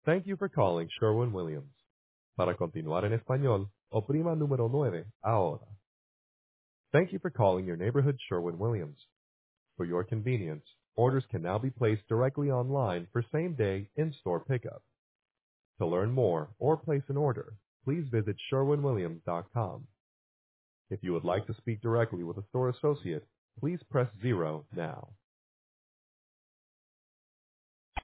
Thank you for calling Sherwin-Williams. Para continuar en español, oprima número 9 ahora. Thank you for calling your neighborhood Sherwin-Williams. For your convenience, orders can now be placed directly online for same-day in-store pickup. To learn more or place an order, please visit sherwinwilliams.com. If you would like to speak directly with a store associate, please press 0 now.